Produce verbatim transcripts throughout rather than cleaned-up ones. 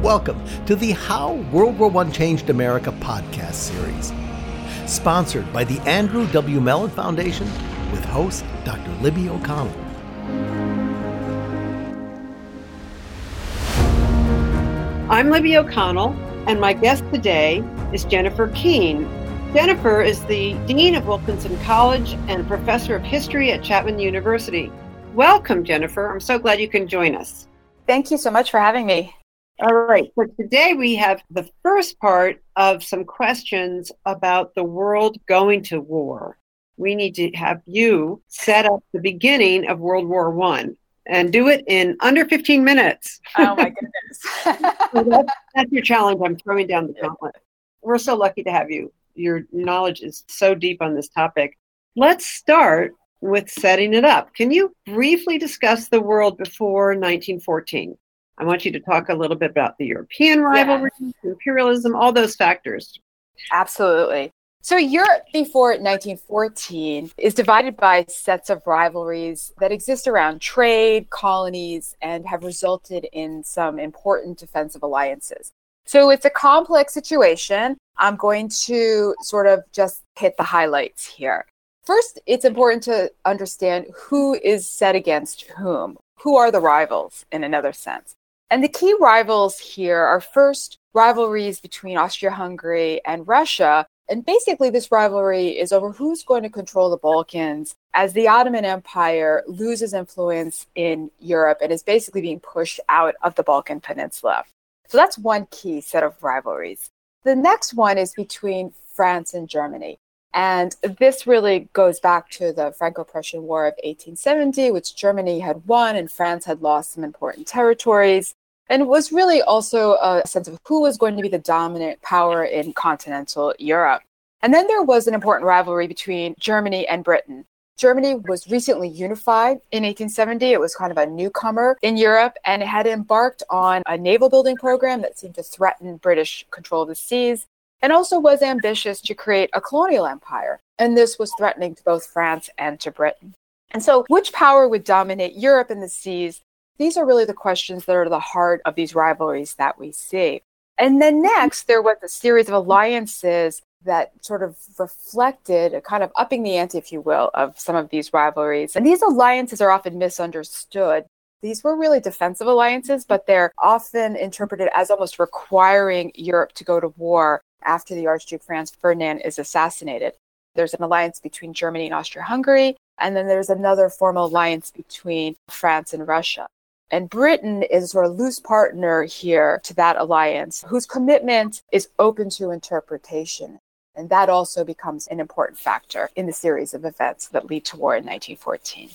welcome to the How World War One Changed America podcast series, sponsored by the Andrew W. Mellon Foundation with host Doctor Libby O'Connell. I'm Libby O'Connell, and my guest today is Jennifer Keene. Jennifer is the Dean of Wilkinson College and Professor of History at Chapman University. Welcome, Jennifer. I'm so glad you can join us. Thank you so much for having me. All right. So today we have the first part of some questions about the world going to war. We need to have you set up the beginning of World War One and do it in under fifteen minutes. Oh, my goodness. So that's, that's your challenge. I'm throwing down the gauntlet. We're so lucky to have you. Your knowledge is so deep on this topic. Let's start with setting it up. Can you briefly discuss the world before nineteen fourteen? I want you to talk a little bit about the European rivalry, yeah. imperialism, all those factors. Absolutely. So Europe before nineteen fourteen is divided by sets of rivalries that exist around trade, colonies, and have resulted in some important defensive alliances. So it's a complex situation. I'm going to sort of just hit the highlights here. First, it's important to understand who is set against whom. Who are the rivals in another sense? And the key rivals here are first rivalries between Austria-Hungary and Russia. And basically this rivalry is over who's going to control the Balkans as the Ottoman Empire loses influence in Europe and is basically being pushed out of the Balkan Peninsula. So that's one key set of rivalries. The next one is between France and Germany. And this really goes back to the Franco-Prussian War of eighteen seventy, which Germany had won and France had lost some important territories. And it was really also a sense of who was going to be the dominant power in continental Europe. And then there was an important rivalry between Germany and Britain. Germany was recently unified in eighteen seventy. It was kind of a newcomer in Europe, and it had embarked on a naval building program that seemed to threaten British control of the seas, and also was ambitious to create a colonial empire. And this was threatening to both France and to Britain. And so which power would dominate Europe in the seas? These are really the questions that are the heart of these rivalries that we see. And then next, there was a series of alliances that sort of reflected a kind of upping the ante, if you will, of some of these rivalries. And these alliances are often misunderstood. These were really defensive alliances, but they're often interpreted as almost requiring Europe to go to war after the Archduke Franz Ferdinand is assassinated. There's an alliance between Germany and Austria-Hungary, and then there's another formal alliance between France and Russia. And Britain is a sort of loose partner here to that alliance, whose commitment is open to interpretation. And that also becomes an important factor in the series of events that lead to war in nineteen fourteen.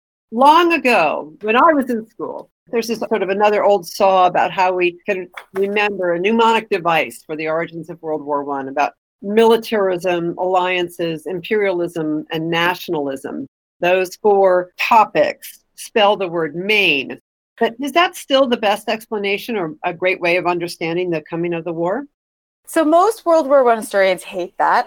Long ago, when I was in school, there's this sort of another old saw about how we can remember a mnemonic device for the origins of World War One, about militarism, alliances, imperialism, and nationalism. Those four topics spell the word Maine. But is that still the best explanation or a great way of understanding the coming of the war? So most World War One historians hate that,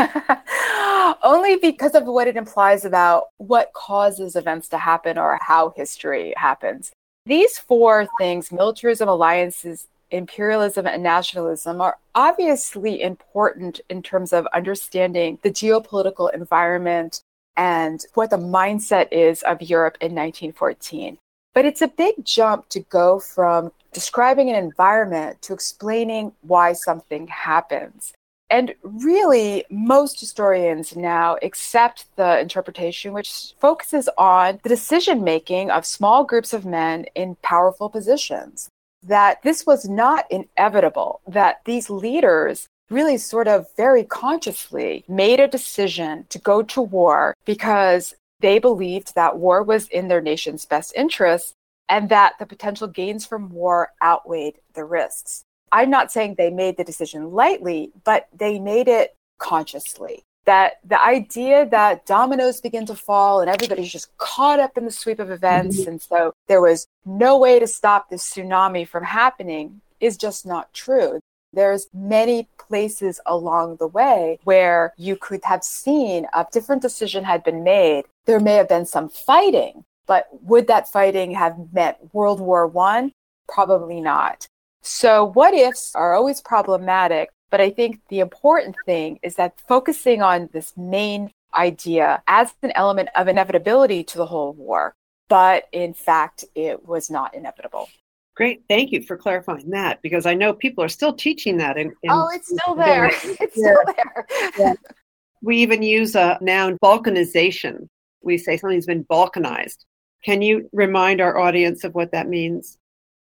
only because of what it implies about what causes events to happen or how history happens. These four things, militarism, alliances, imperialism, and nationalism, are obviously important in terms of understanding the geopolitical environment and what the mindset is of Europe in nineteen fourteen. But it's a big jump to go from describing an environment to explaining why something happens. And really, most historians now accept the interpretation which focuses on the decision-making of small groups of men in powerful positions, that this was not inevitable, that these leaders really sort of very consciously made a decision to go to war because they believed that war was in their nation's best interest and that the potential gains from war outweighed the risks. I'm not saying they made the decision lightly, but they made it consciously. That the idea that dominoes begin to fall and everybody's just caught up in the sweep of events, mm-hmm. and so there was no way to stop this tsunami from happening is just not true. There's many places along the way where you could have seen a different decision had been made. There may have been some fighting, but would that fighting have meant World War One? Probably not. So what ifs are always problematic, but I think the important thing is that focusing on this main idea as an element of inevitability to the whole war, but in fact, it was not inevitable. Great. Thank you for clarifying that, because I know people are still teaching that. In, in oh, it's still there. It's still there. Yeah. We even use a noun, balkanization. We say something's been balkanized. Can you remind our audience of what that means?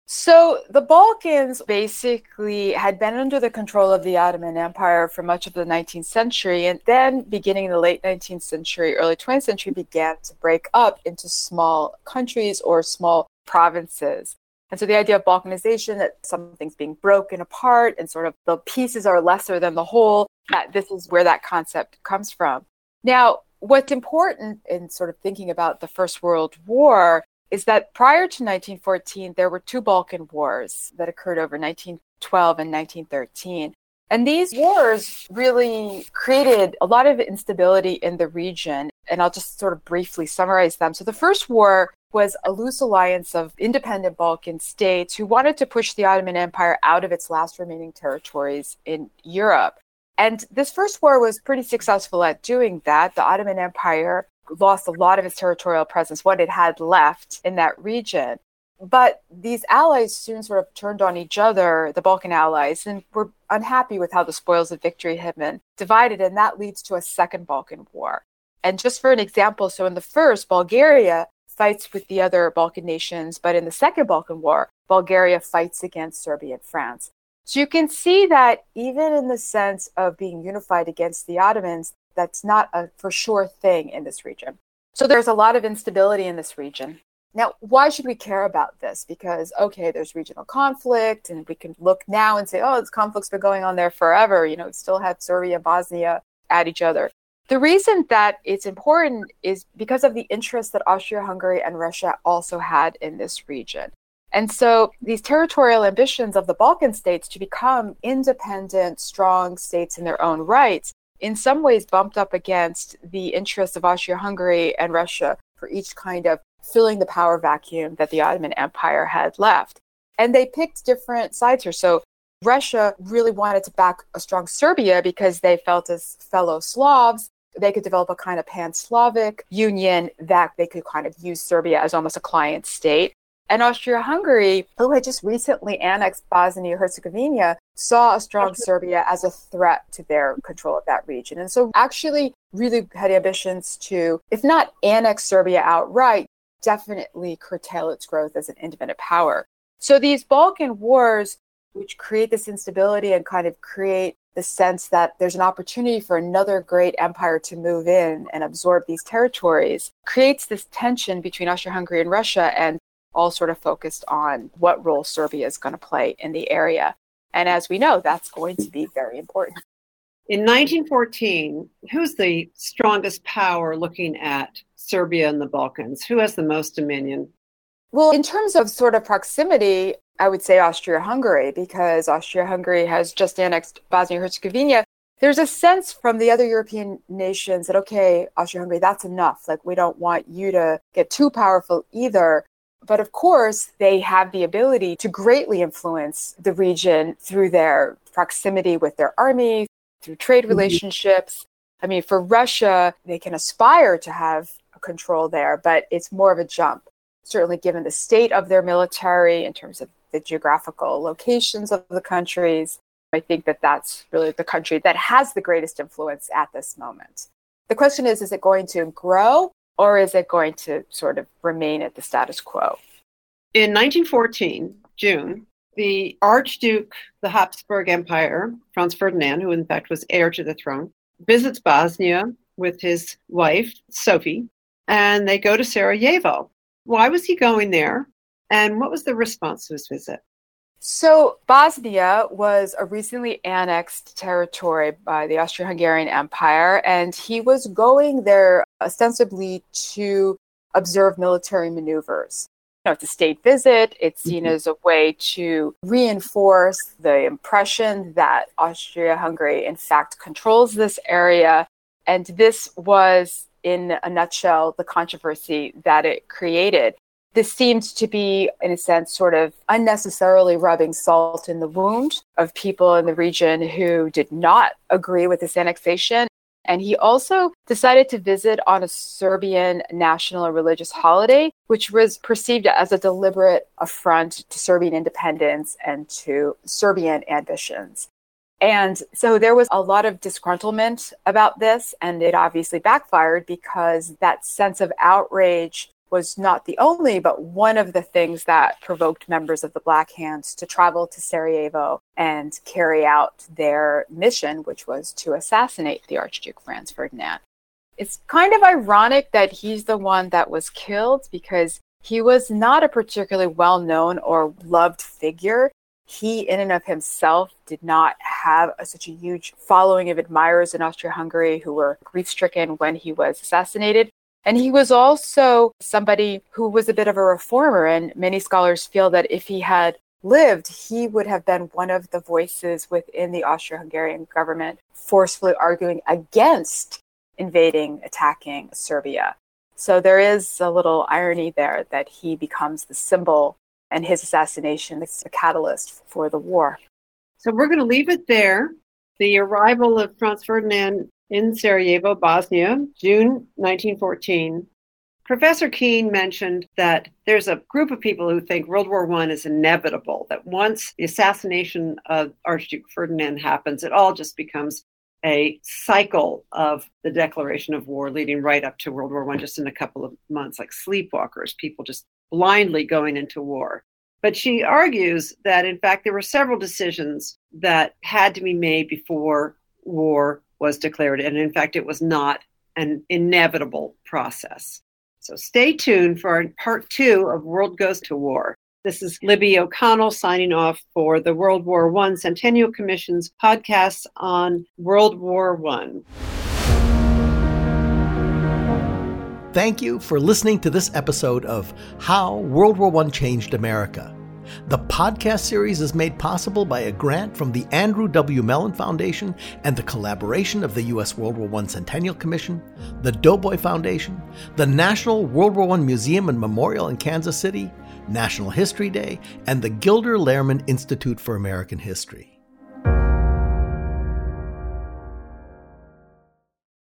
So the Balkans basically had been under the control of the Ottoman Empire for much of the nineteenth century, and then beginning in the late nineteenth century, early twentieth century, began to break up into small countries or small provinces. And so the idea of balkanization, that something's being broken apart and sort of the pieces are lesser than the whole, that this is where that concept comes from. Now, what's important in sort of thinking about the First World War is that prior to nineteen fourteen, there were two Balkan wars that occurred over nineteen twelve and nineteen thirteen. And these wars really created a lot of instability in the region. And I'll just sort of briefly summarize them. So the first war was a loose alliance of independent Balkan states who wanted to push the Ottoman Empire out of its last remaining territories in Europe. And this first war was pretty successful at doing that. The Ottoman Empire lost a lot of its territorial presence, what it had left in that region. But these allies soon sort of turned on each other, the Balkan allies, and were unhappy with how the spoils of victory had been divided, and that leads to a second Balkan war. And just for an example, so in the first, Bulgaria fights with the other Balkan nations, but in the second Balkan war, Bulgaria fights against Serbia and France. So you can see that even in the sense of being unified against the Ottomans, that's not a for sure thing in this region. So there's a lot of instability in this region. Now, why should we care about this? Because, okay, there's regional conflict, and we can look now and say, oh, this conflict's been going on there forever. You know, we still have Serbia, Bosnia at each other. The reason that it's important is because of the interest that Austria-Hungary and Russia also had in this region. And so these territorial ambitions of the Balkan states to become independent, strong states in their own rights, in some ways bumped up against the interests of Austria-Hungary and Russia for each kind of filling the power vacuum that the Ottoman Empire had left. And they picked different sides here. So Russia really wanted to back a strong Serbia because they felt as fellow Slavs, they could develop a kind of pan-Slavic union that they could kind of use Serbia as almost a client state. And Austria-Hungary, who had just recently annexed Bosnia-Herzegovina, saw a strong Serbia as a threat to their control of that region. And so actually really had ambitions to, if not annex Serbia outright, definitely curtail its growth as an independent power. So these Balkan wars, which create this instability and kind of create the sense that there's an opportunity for another great empire to move in and absorb these territories, creates this tension between Austria-Hungary and Russia, and all sort of focused on what role Serbia is going to play in the area. And as we know, that's going to be very important. In nineteen fourteen, who's the strongest power looking at Serbia and the Balkans? Who has the most dominion? Well, in terms of sort of proximity, I would say Austria-Hungary, because Austria-Hungary has just annexed Bosnia-Herzegovina. There's a sense from the other European nations that, okay, Austria-Hungary, that's enough. Like, we don't want you to get too powerful either. But of course, they have the ability to greatly influence the region through their proximity with their army, through trade relationships. Mm-hmm. I mean, for Russia, they can aspire to have control there, but it's more of a jump. Certainly given the state of their military in terms of the geographical locations of the countries, I think that that's really the country that has the greatest influence at this moment. The question is, is it going to grow? Or is it going to sort of remain at the status quo? In nineteen fourteen, June, the Archduke, the Habsburg Empire, Franz Ferdinand, who in fact was heir to the throne, visits Bosnia with his wife, Sophie, and they go to Sarajevo. Why was he going there? And what was the response to his visit? So Bosnia was a recently annexed territory by the Austro-Hungarian Empire, and he was going there ostensibly to observe military maneuvers. You know, it's a state visit. It's seen mm-hmm. as a way to reinforce the impression that Austria-Hungary, in fact, controls this area. And this was, in a nutshell, the controversy that it created. This seemed to be, in a sense, sort of unnecessarily rubbing salt in the wound of people in the region who did not agree with this annexation. And he also decided to visit on a Serbian national or religious holiday, which was perceived as a deliberate affront to Serbian independence and to Serbian ambitions. And so there was a lot of disgruntlement about this, and it obviously backfired because that sense of outrage was not the only, but one of the things that provoked members of the Black Hands to travel to Sarajevo and carry out their mission, which was to assassinate the Archduke Franz Ferdinand. It's kind of ironic that he's the one that was killed because he was not a particularly well-known or loved figure. He, in and of himself, did not have a, such a huge following of admirers in Austria-Hungary who were grief-stricken when he was assassinated. And he was also somebody who was a bit of a reformer, and many scholars feel that if he had lived, he would have been one of the voices within the Austro-Hungarian government forcefully arguing against invading, attacking Serbia. So there is a little irony there that he becomes the symbol and his assassination is a catalyst for the war. So we're going to leave it there. The arrival of Franz Ferdinand in Sarajevo, Bosnia, June nineteen fourteen. Professor Keene mentioned that there's a group of people who think World War One is inevitable, that once the assassination of Archduke Ferdinand happens, it all just becomes a cycle of the declaration of war leading right up to World War One, just in a couple of months, like sleepwalkers, people just blindly going into war. But she argues that, in fact, there were several decisions that had to be made before war was declared. And in fact, it was not an inevitable process. So stay tuned for part two of World Goes to War. This is Libby O'Connell signing off for the World War One Centennial Commission's podcast on World War One. Thank you for listening to this episode of How World War One Changed America. The podcast series is made possible by a grant from the Andrew W. Mellon Foundation and the collaboration of the U S World War One Centennial Commission, the Doughboy Foundation, the National World War One Museum and Memorial in Kansas City, National History Day, and the Gilder Lehrman Institute for American History.